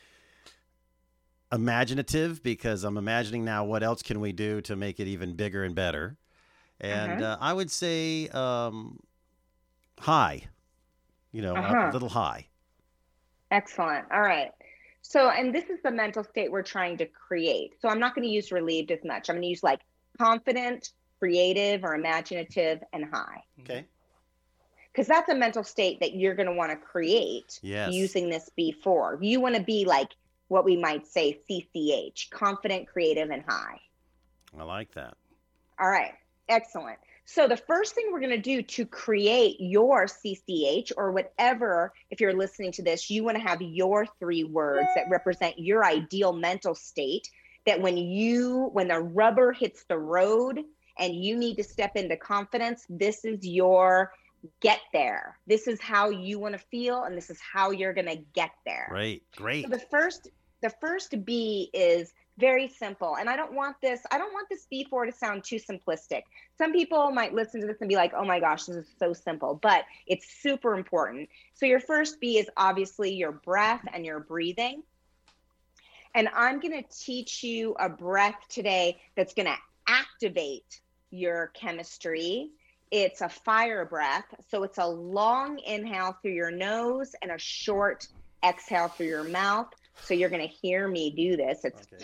imaginative, because I'm imagining now what else can we do to make it even bigger and better. And uh-huh. uh, I would say um, high, you know, uh-huh. a little high. Excellent. All right. So, and this is the mental state we're trying to create. So I'm not going to use relieved as much. I'm going to use like confident, creative, or imaginative, and high. Okay. Because that's a mental state that you're going to want to create yes. using this B four. You want to be like what we might say C C H, confident, creative, and high. I like that. All right. Excellent. So the first thing we're going to do to create your C C H, or whatever, if you're listening to this, you want to have your three words that represent your ideal mental state, that when you, when the rubber hits the road and you need to step into confidence, this is your get there. This is how you want to feel, and this is how you're going to get there. Great, great. So the first, the first B is very simple, and I don't want this. I don't want this B four to sound too simplistic. Some people might listen to this and be like, "Oh my gosh, this is so simple," but it's super important. So your first B is obviously your breath and your breathing, and I'm going to teach you a breath today that's going to activate your chemistry. It's a fire breath. So it's a long inhale through your nose and a short exhale through your mouth. So you're going to hear me do this. It's okay.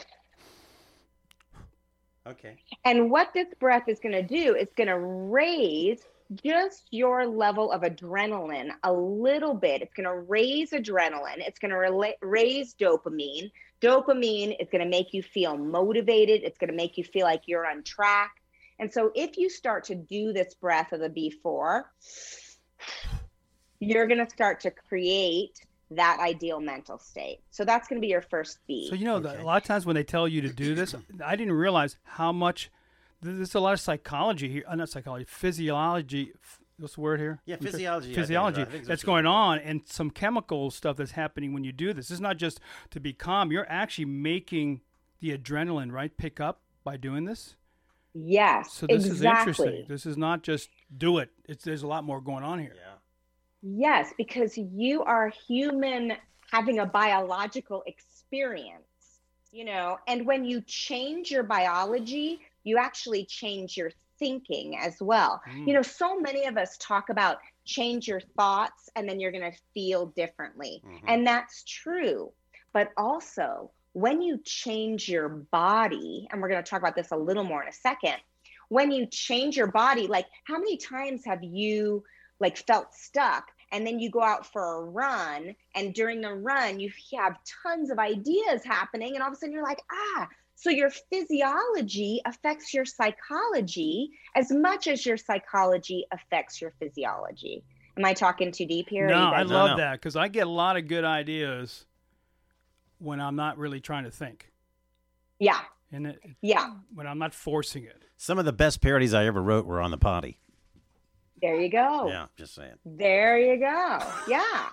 Okay. And what this breath is going to do is going to raise just your level of adrenaline a little bit. It's going to raise adrenaline. It's going to rela- raise dopamine. Dopamine is going to make you feel motivated. It's going to make you feel like you're on track. And so if you start to do this breath of the B four, you're going to start to create that ideal mental state. So that's going to be your first B. So, you know, Okay. the, a lot of times when they tell you to do this, I didn't realize how much, there's a lot of psychology here, uh, not psychology, physiology, what's the word here? Yeah, physiology. I think, Physiology I think that's going on, and some chemical stuff that's happening when you do this. It's not just to be calm. You're actually making the adrenaline, right, pick up by doing this? Yes, So this exactly. is interesting. This is not just do it. It's There's a lot more going on here. Yeah. Yes, because you are human having a biological experience, you know, and when you change your biology, you actually change your thinking as well. Mm. You know, so many of us talk about change your thoughts and then you're going to feel differently. Mhm. And that's true. But also, when you change your body, and we're going to talk about this a little more in a second, when you change your body, like how many times have you like felt stuck and then you go out for a run, and during the run you have tons of ideas happening, and all of a sudden you're like, ah, so your physiology affects your psychology as much as your psychology affects your physiology. Am I talking too deep here? No, Are you I guys- love No, no. that, because I get a lot of good ideas when I'm not really trying to think. Yeah, And it, yeah, when I'm not forcing it. Some of the best parodies I ever wrote were on the potty. there you go. Yeah, just saying. There you go. Yeah.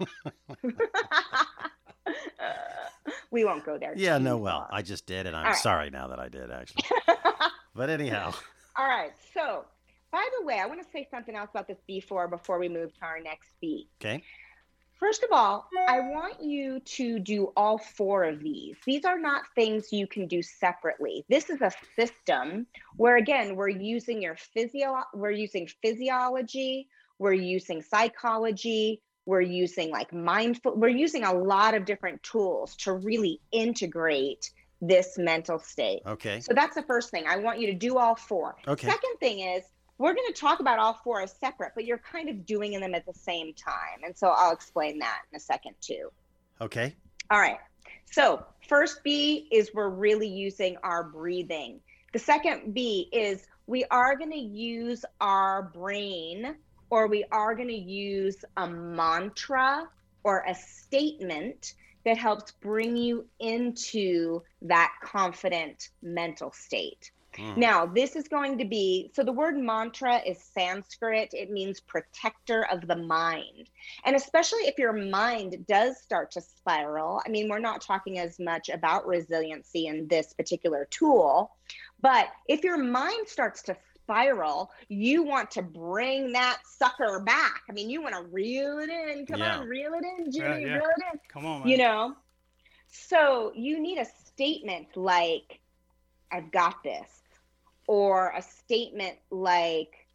We won't go there. Yeah, too no, well, far. I just did, and I'm All right. sorry now that I did, actually. But anyhow, All right. So, by the way, I want to say something else about this B four before we move to our next B. okay. First of all, I want you to do all four of these. These are not things you can do separately. This is a system where, again, we're using your physio, we're using physiology, we're using psychology, we're using like mindful, we're using a lot of different tools to really integrate this mental state. Okay. So that's the first thing. I want you to do all four. Okay. Second thing is, we're going to talk about all four as separate, but you're kind of doing them at the same time. And so I'll explain that in a second too. Okay. All right. So first B is we're really using our breathing. The second B is we are going to use our brain, or we are going to use a mantra or a statement that helps bring you into that confident mental state. Mm. Now, this is going to be, so the word mantra is Sanskrit. It means protector of the mind. And especially if your mind does start to spiral, I mean, we're not talking as much about resiliency in this particular tool, but if your mind starts to spiral, you want to bring that sucker back. I mean, you want to reel it in. Come yeah. on, reel it in, Jimmy, yeah, yeah. reel it in. Come on, man. You know? So you need a statement like, I've got this. Or a statement like,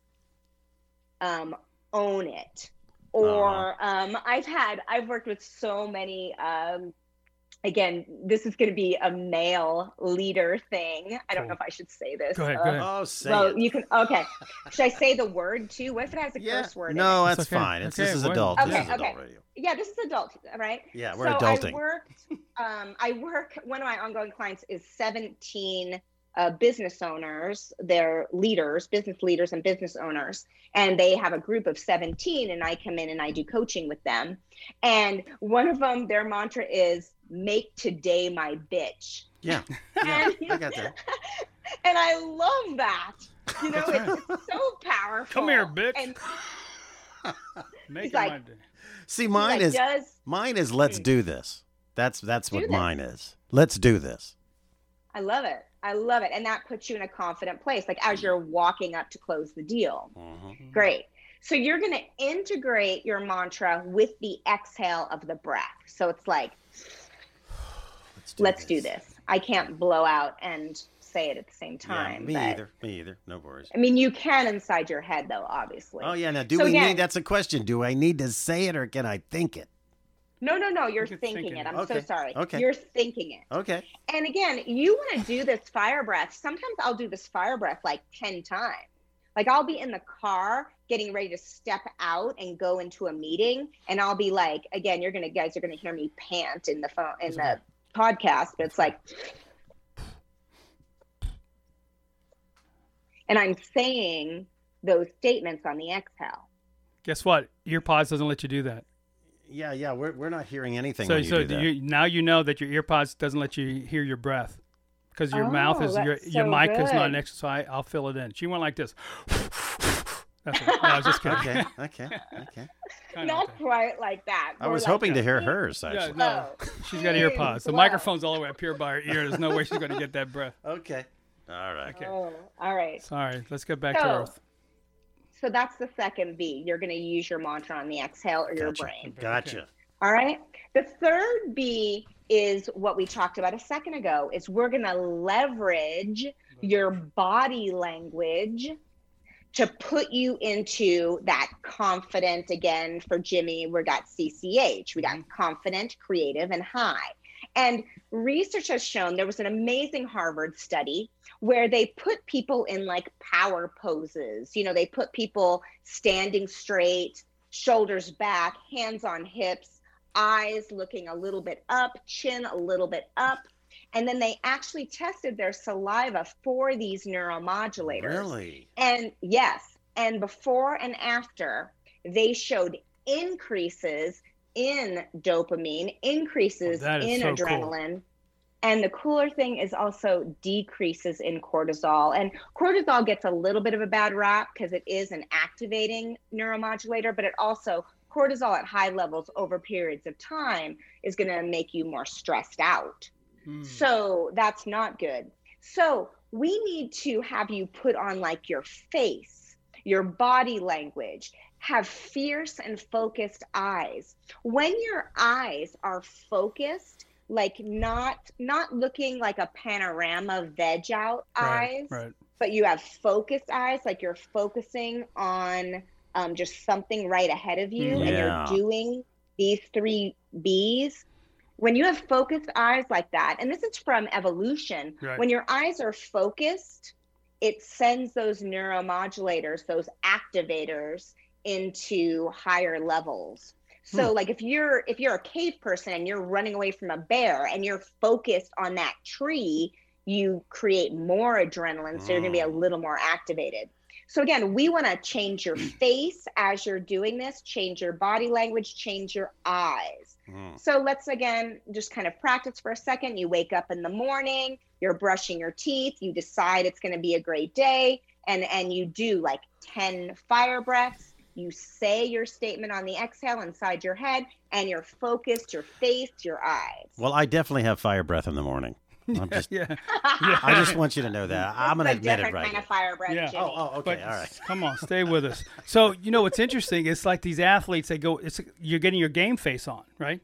um, own it. Or uh-huh. um, I've had, I've worked with so many, um, again, this is going to be a male leader thing. I don't cool. know if I should say this. Go ahead, uh, go ahead. Oh, say well, it. you can, okay. Should I say the word too? What if it has a yeah. curse word No, in it? that's okay. fine. It's, okay, this is what? adult. Okay, this is okay. adult radio. Yeah, this is adult, right? Yeah, we're so adulting. I worked, um, I work, one of my ongoing clients is seventeen uh, business owners. They're leaders, business leaders and business owners. And they have a group of seventeen, and I come in and I do coaching with them. And one of them, their mantra is, make today my bitch. Yeah, yeah, and, I got that. And I love that. You know, it's, it's so powerful. Come here, bitch. And make he's it like, my day. See, mine like, is does, mine is let's do this. That's that's what this. mine is. Let's do this. I love it. I love it. And that puts you in a confident place, like as you're walking up to close the deal. Mm-hmm. Great. So you're going to integrate your mantra with the exhale of the breath. So it's like, let's do let's this. do this. I can't blow out and say it at the same time. Yeah, me but, either. Me either. No worries. I mean, you can inside your head, though, obviously. Oh, yeah. Now, do so we again, need, that's a question. Do I need to say it or can I think it? No, no, no. You're You're thinking thinking it. I'm okay. so sorry. Okay. You're thinking it. Okay. And again, you want to do this fire breath. Sometimes I'll do this fire breath like ten times. Like I'll be in the car getting ready to step out and go into a meeting. And I'll be like, again, you're going to, guys are going to hear me pant in the phone, in the podcast, but it's like, and I'm saying those statements on the exhale. Guess what? EarPods doesn't let you do that. Yeah, yeah. We're, we're not hearing anything So, when you so do that. you, now you know that your EarPods doesn't let you hear your breath because your Oh, mouth is your that's your so mic is not good. next. So I, I'll fill it in. She went like this. That's what, no, I was just kidding. Okay, okay, okay. Kinda Not like that. quite like that. I More was like hoping to a- hear hers, Yeah, actually. no, Oh. she's got earpods. The Wow. microphone's all the way up here by her ear. There's no way she's going to get that breath. Okay. All right. Okay. Oh, all right. Sorry. Let's get back to So- earth. So that's the second B. You're going to use your mantra on the exhale or your Gotcha. brain. Gotcha. All right. The third B is what we talked about a second ago, is we're going to leverage your body language to put you into that confident, again, for Jimmy, we got C C H, we got confident, creative, and high. And research has shown, there was an amazing Harvard study where they put people in like power poses. You know, they put people standing straight, shoulders back, hands on hips, eyes looking a little bit up, chin a little bit up. And then they actually tested their saliva for these neuromodulators. Really? And yes, and before and after, they showed increases in dopamine, increases Oh, that is in so cool. adrenaline. And the cooler thing is also decreases in cortisol. And cortisol gets a little bit of a bad rap because it is an activating neuromodulator, but it also, cortisol at high levels over periods of time is going to make you more stressed out. Hmm. So that's not good. So we need to have you put on like your face, your body language, have fierce and focused eyes. When your eyes are focused, like not not looking like a panorama veg out Right, eyes, right. but you have focused eyes, like you're focusing on um, just something right ahead of you, Mhm. and Yeah. you're doing these three B's. When you have focused eyes like that, and this is from evolution, Right. when your eyes are focused, it sends those neuromodulators, those activators into higher levels. So Hmm. like if you're if you're a cave person and you're running away from a bear and you're focused on that tree, you create more adrenaline. So you're going to be a little more activated. So again, we want to change your face as you're doing this, change your body language, change your eyes. Mm. So let's, again, just kind of practice for a second. You wake up in the morning, you're brushing your teeth, you decide it's going to be a great day, and, and you do like ten fire breaths. You say your statement on the exhale inside your head, and you're focused, your face, your eyes. Well, I definitely have fire breath in the morning. I'm just, yeah. yeah. I just want you to know that. I'm going to admit it right kind now. Of fire breath, yeah. Jimmy. Oh, oh, okay. But all right. Come on, stay with us. So, you know, what's interesting, it's like these athletes, they go, it's you're getting your game face on, right?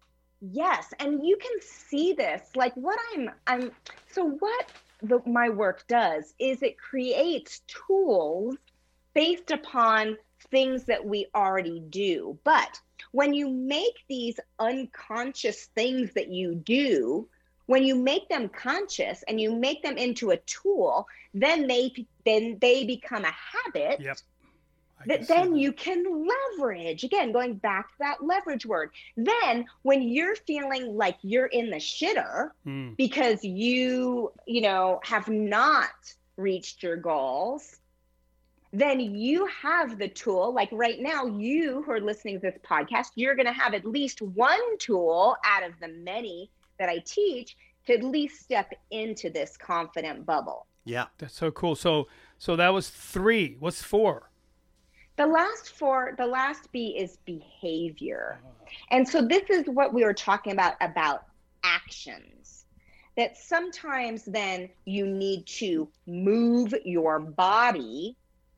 Yes. And you can see this, like what I'm, I'm, so what the, my work does is it creates tools based upon things that we already do. But when you make these unconscious things that you do, when you make them conscious and you make them into a tool, then they then they become a habit. Yep. That then you can leverage. Again, going back to that leverage word. Then when you're feeling like you're in the shitter mm. because you, you know, have not reached your goals, then you have the tool. Like right now, you who are listening to this podcast, you're going to have at least one tool out of the many that I teach to at least step into this confident bubble. Yeah. That's so cool. So, so that was three. What's four? The last four, the last B is behavior. And so this is what we were talking about, about actions. That sometimes then you need to move your body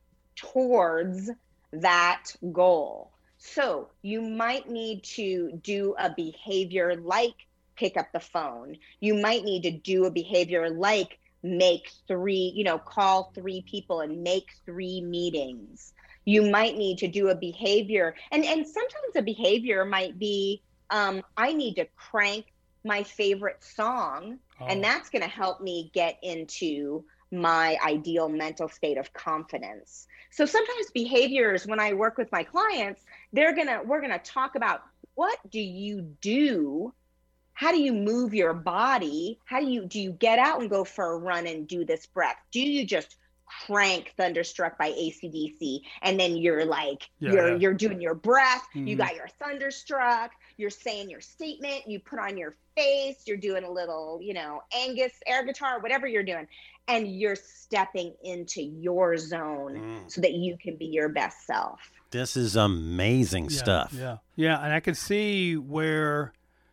towards that goal. So you might need to do a behavior like pick up the phone. You might need to do a behavior like make three, you know, call three people and make three meetings. You might need to do a behavior. And, and sometimes a behavior might be, um, I need to crank my favorite song. Oh. And that's going to help me get into my ideal mental state of confidence. So sometimes behaviors, when I work with my clients, they're going to, we're going to talk about what do you do? How do you move your body? How do you, do you get out and go for a run and do this breath? Do you just crank Thunderstruck by A C D C and then you're like, yeah, you're, yeah. you're doing your breath. Mm-hmm. You got your Thunderstruck, you're saying your statement, you put on your face, you're doing a little, you know, Angus air guitar, whatever you're doing. And you're stepping into your zone mm. so that you can be your best self. This is amazing yeah, stuff. Yeah. Yeah. And I can see where,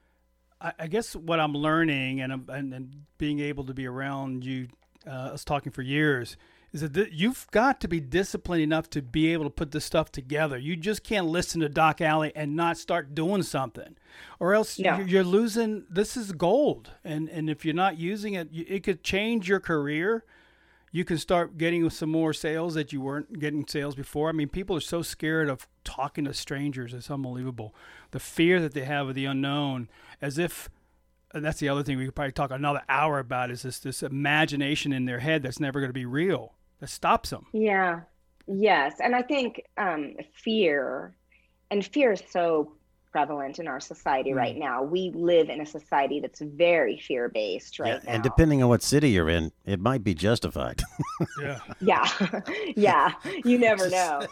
I, I guess what I'm learning and, and, and being able to be around you, uh, us talking for years, is that th- you've got to be disciplined enough to be able to put this stuff together. You just can't listen to Doc Alley and not start doing something, or else no. you're, you're losing. This is gold, and and if you're not using it, it could change your career. You can start getting some more sales that you weren't getting sales before. I mean, people are so scared of talking to strangers. It's unbelievable. The fear that they have of the unknown, as if. And that's the other thing we could probably talk another hour about, is this this imagination in their head that's never going to be real. That stops them. Yeah. Yes. And I think um, fear, and fear is so prevalent in our society mm. right now. We live in a society that's very fear-based right yeah, now. And depending on what city you're in, it might be justified. yeah. Yeah. yeah. You never know.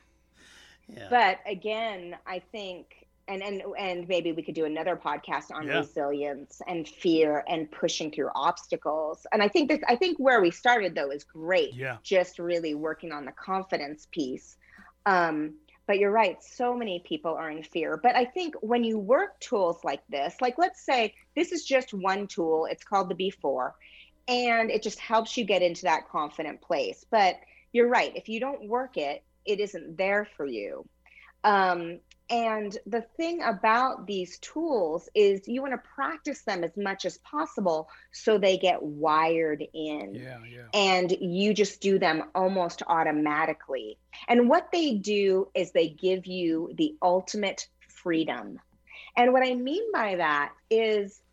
yeah. But again, I think, And, and and maybe we could do another podcast on yeah. resilience and fear and pushing through obstacles. And I think this, I think where we started though is great. Yeah. Just really working on the confidence piece. Um, but you're right. So many people are in fear. But I think when you work tools like this, like let's say this is just one tool, it's called the B four, and it just helps you get into that confident place. But you're right. If you don't work it, it isn't there for you. Um, And the thing about these tools is you want to practice them as much as possible so they get wired in. Yeah, yeah. And you just do them almost automatically. And what they do is they give you the ultimate freedom. And what I mean by that is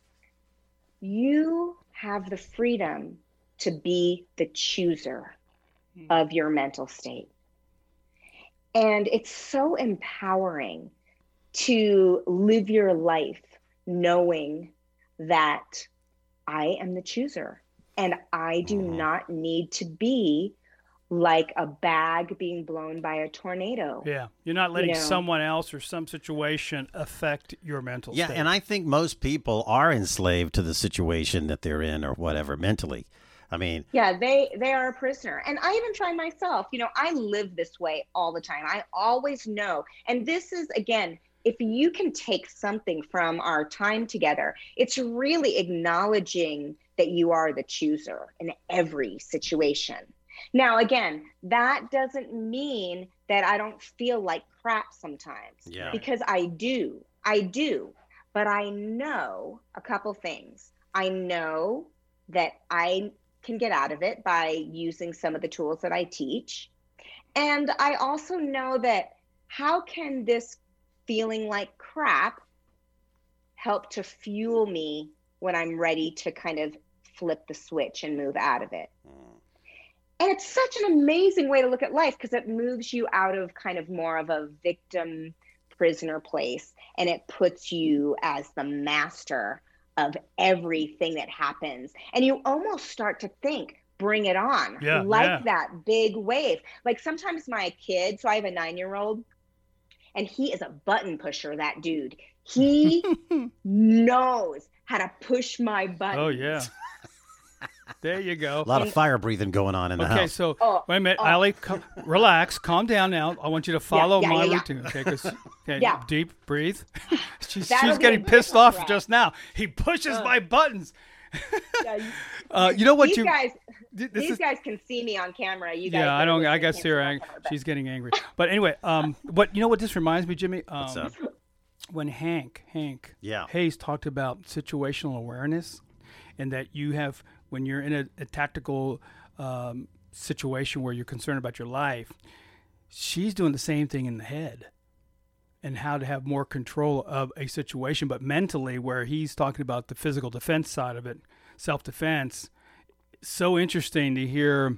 you have the freedom to be the chooser mm. of your mental state. And it's so empowering to live your life knowing that I am the chooser, and I do Mhm. not need to be like a bag being blown by a tornado. Yeah, you're not You letting know, someone else or some situation affect your mental Yeah, state. and I think most people are enslaved to the situation that they're in or whatever mentally. I mean, yeah, they they are a prisoner. And I even find myself, you know, I live this way all the time. I always know. And this is, again, if you can take something from our time together, it's really acknowledging that you are the chooser in every situation. Now, again, that doesn't mean that I don't feel like crap sometimes, yeah. Right. because I do. I do. But I know a couple things. I know that I can get out of it by using some of the tools that I teach. And I also know that how can this feeling like crap help to fuel me when I'm ready to kind of flip the switch and move out of it. And it's such an amazing way to look at life, because it moves you out of kind of more of a victim prisoner place, and it puts you as the master of everything that happens. And you almost start to think, bring it on, Yeah, like yeah. that big wave. Like sometimes my kid, so I have a nine-year-old, and he is a button pusher, that dude. He knows how to push my buttons. Oh, yeah. There you go. A lot of And- fire breathing going on in the Okay, house. so Oh, wait a minute, oh. Allie, com- relax, calm down now. I want you to follow yeah, my yeah, yeah. routine. Okay, 'cause- okay, Yeah. deep, breathe. she's That'll she's be getting a pissed beautiful off breath. just now. He pushes Uh. my buttons. Yeah, you- Uh, you know what these you? guys, this these is, guys can see me on camera. You guys, yeah, I are don't. I listening, guess can't here see my ang- camera, but- she's getting angry. But anyway, um, what you know what this reminds me, Jimmy? Um, What's up? When Hank Hank Yeah. Hayes talked about situational awareness, and that you have when you're in a, a tactical um, situation where you're concerned about your life, she's doing the same thing in the head, and how to have more control of a situation, but mentally, where he's talking about the physical defense side of it, self-defense. So interesting to hear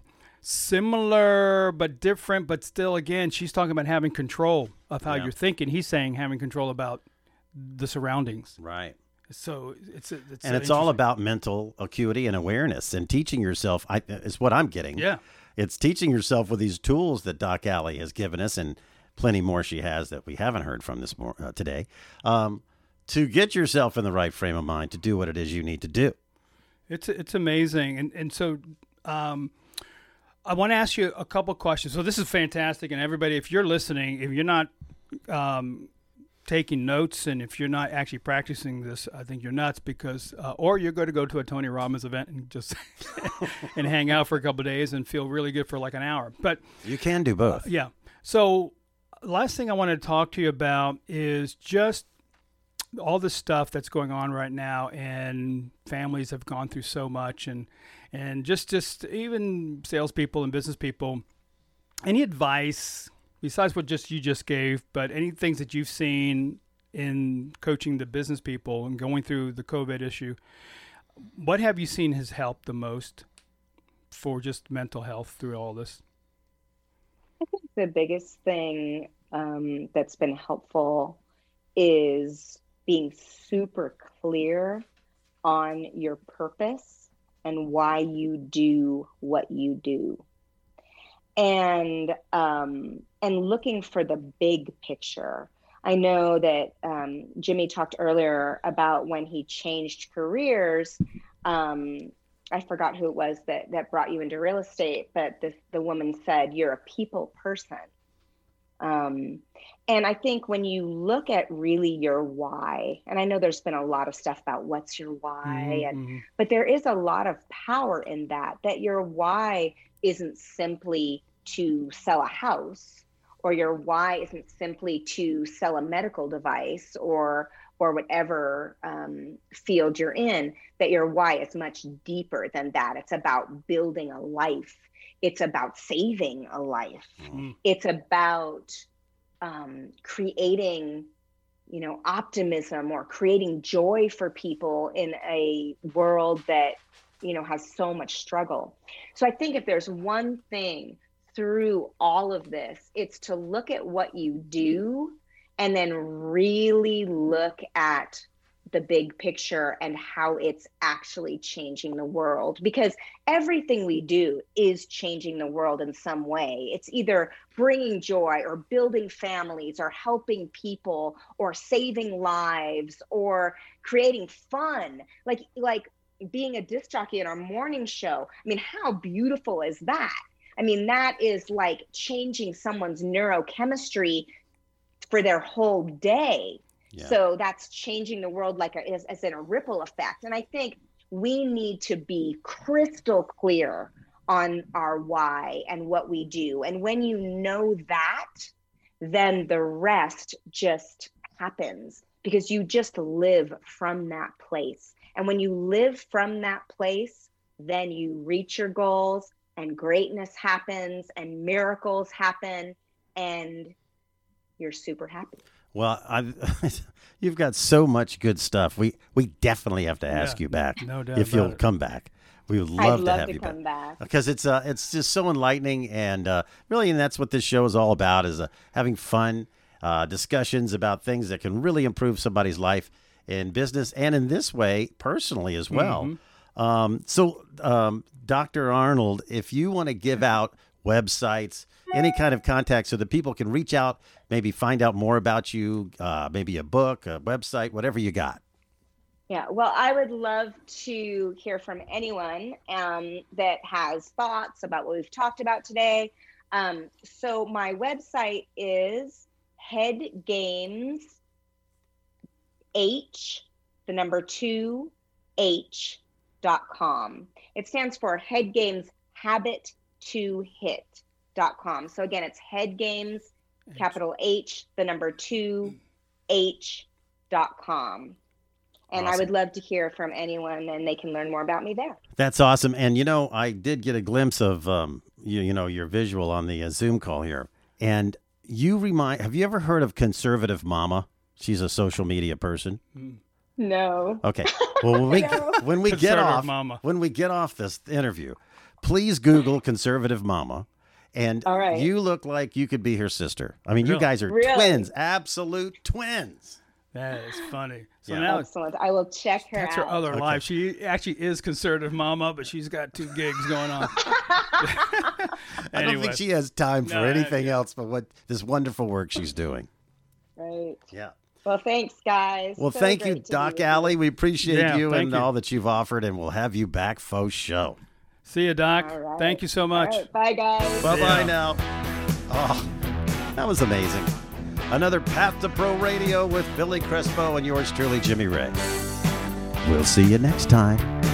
similar but different, but still, again, she's talking about having control of how Yeah. you're thinking. He's saying having control about the surroundings. Right. So it's a, it's And a it's all interesting- about mental acuity and awareness and teaching yourself. I, is what I'm getting. Yeah. It's teaching yourself with these tools that Doc Allie has given us, and plenty more she has that we haven't heard from this mor- uh, today, um, to get yourself in the right frame of mind to do what it is you need to do. It's it's amazing, and and so um, I want to ask you a couple questions. So this is fantastic, and everybody, if you're listening, if you're not um, taking notes, and if you're not actually practicing this, I think you're nuts, because uh, or you're going to go to a Tony Robbins event and just and hang out for a couple of days and feel really good for like an hour. But You can do both. yeah, so last thing I wanted to talk to you about is just all the stuff that's going on right now, and families have gone through so much, and and just just even salespeople and business people. Any advice besides what just you just gave, but any things that you've seen in coaching the business people and going through the COVID issue? What have you seen has helped the most for just mental health through all this? I think the biggest thing um, that's been helpful is being super clear on your purpose and why you do what you do, and um, and looking for the big picture. I know that um, Jimmy talked earlier about when he changed careers. Um, I forgot who it was that that brought you into real estate, but the the woman said, "You're a people person." Um, and I think when you look at really your why, and I know there's been a lot of stuff about what's your why, and Mhm. but there is a lot of power in that, that your why isn't simply to sell a house, or your why isn't simply to sell a medical device, or or whatever um, field you're in, that your why is much deeper than that. It's about building a life. It's about saving a life. Mhm. It's about um, creating, you know, optimism, or creating joy for people in a world that, you know, has so much struggle. So I think if there's one thing through all of this, it's to look at what you do, and then really look at the big picture and how it's actually changing the world, because everything we do is changing the world in some way. It's either bringing joy or building families or helping people or saving lives or creating fun, like like being a disc jockey in our morning show. I mean, how beautiful is that? I mean, that is like changing someone's neurochemistry for their whole day. Yeah. So that's changing the world like a, as, as in a ripple effect. And I think we need to be crystal clear on our why and what we do. And when you know that, then the rest just happens, because you just live from that place. And when you live from that place, then you reach your goals and greatness happens and miracles happen and you're super happy. Well, I've, you've got so much good stuff. We we definitely have to ask Yeah, you back no doubt if you'll about it. come back. We would I'd love, love to have to you come back. because it's uh it's just so enlightening, and uh, really, and that's what this show is all about, is uh, having fun uh, discussions about things that can really improve somebody's life in business and in this way personally as well. Mm-hmm. Um, so, um, Doctor Arnold, if you want to give out websites, any kind of contact so that people can reach out, maybe find out more about you, uh, maybe a book, a website, whatever you got. Yeah, well, I would love to hear from anyone um, that has thoughts about what we've talked about today. Um, so my website is headgames H, the number two, H dot com. It stands for Head Games Habit to Hit dot com. So again, it's Head Games, capital H, the number two, H dot com. And Awesome. I would love to hear from anyone, and they can learn more about me there. That's awesome. And, you know, I did get a glimpse of, um, you, you know, your visual on the uh, Zoom call here. And you remind, have you ever heard of Conservative Mama? She's a social media person. No. Okay. Well, when we, No. when we get Conservative off, Mama. when we get off this interview, please Google Conservative Mama. And All right. you look like you could be her sister. I mean, you Really? guys are Really? twins, absolute twins. That is funny. So Yeah. now it's, Excellent. I will check her that's out. her other Okay. life. She actually is conservative mama, but she's got two gigs going on. I don't Anyway. think she has time for No, anything yeah. else but what this wonderful work she's doing. Right. Yeah. Well, thanks, guys. Well, So thank you, great to be Doc with you. Alley. We appreciate Yeah, you thank and you. all that you've offered, and we'll have you back faux show. See you, Doc. All right. Thank you so All much. right. Bye, guys. Bye-bye Yeah. now. Oh, that was amazing. Another Path to Pro Radio with Billy Crespo and yours truly, Jimmy Ray. We'll see you next time.